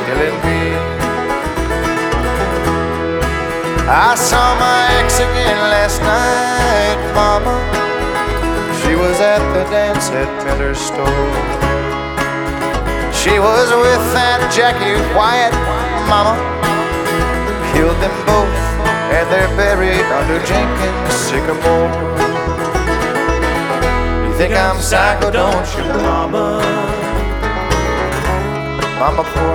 killing me. I saw my ex again last night, mama. She was at the dance at Miller's store. She was with that Jackie Wyatt, mama. Killed them both and they're buried under Jenkins' sycamore. You think I'm psycho, don't you, mama? Mama, poor